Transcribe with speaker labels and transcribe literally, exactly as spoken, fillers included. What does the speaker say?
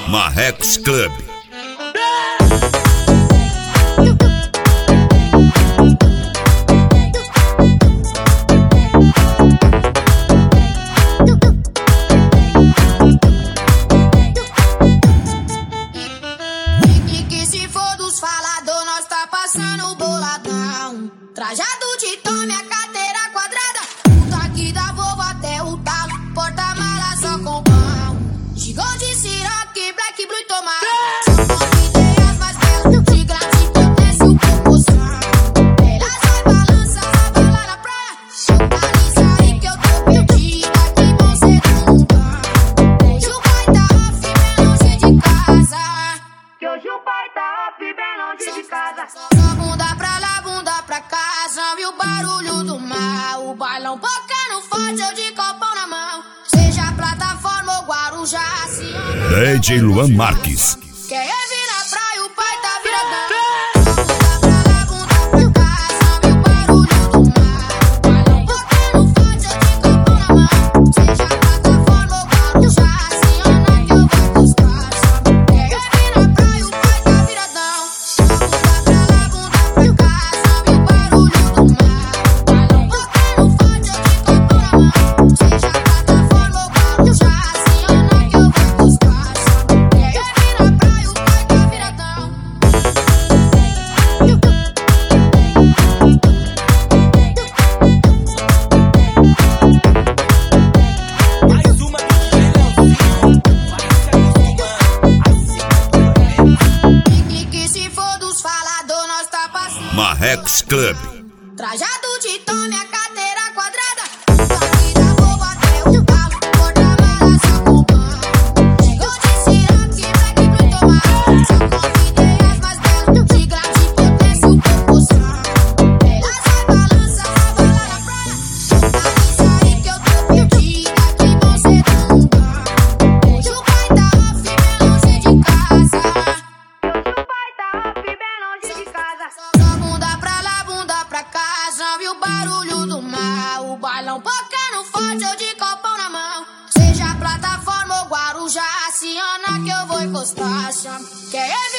Speaker 1: Marrecos Club.
Speaker 2: E que se for dos falador, nós tá passando boladão. Trajado de tome, a carteira quadrada. O daqui da Volvo até o talo. Porta-mala só com pão. Gigou de Ciroc, Black Blue e tomate. São com ideias mais belas. De grátis, potência e proporção. Elas vai balança, raba lá na praia. Localiza aí que eu tô perdida. Que bom ser um pão. Hoje o pai tá off, bem longe de casa.
Speaker 3: Que hoje o pai tá off, bem longe de casa.
Speaker 2: Só bunda pra lá, bunda pra cá. Já viu o barulho do mar. O bailão bocando forte, eu de copão na mão. Seja plataforma ou Guarujá, se ama.
Speaker 1: D J Luan Marques.
Speaker 2: Quer é vir na praia, o pai tá viradão. Só bunda pra lá, bunda pra cá. Já viu o barulho do mar. O bailão bocando forte, eu de copão na mão. Seja plataforma ou Guarujá, se ama que eu vou gostar. Quer é vir na praia, o pai tá viradão. Só bunda pra lá, bunda pra cá. Já viu o barulho do mar. O bailão bocando forte, eu de copão na mão. Seja plataforma ou Guarujá, se ama que eu vou gostar. Quer é vir na praia, o pai tá viradão.
Speaker 4: Mais uma do Leãozinho, vai se acostumando, assim
Speaker 2: E que se for dos falador, nós tá passando.
Speaker 1: Marrecos Club.
Speaker 2: Trajado de tome, a carteira quadrada. Daqui da Volvo até o talo. Porta-mala só com pão. Chegou de Ciroc, Black Blue e tomate. São com ideias mais belas. De grade, potência e proporção. Elas vai balança, raba lá na praia. Localiza aí que eu tô perdida. Que bom ser um pão. Hoje o pai tá off, bem longe de casa.
Speaker 3: O pai tá off, bem longe de casa.
Speaker 2: Só bunda pra lá, bunda pra cá. Já viu o barulho do mar. O bailão bocando forte, eu de copão na mão. Seja plataforma ou Guarujá, se ama que eu vou encostar. Chama. Quer é vir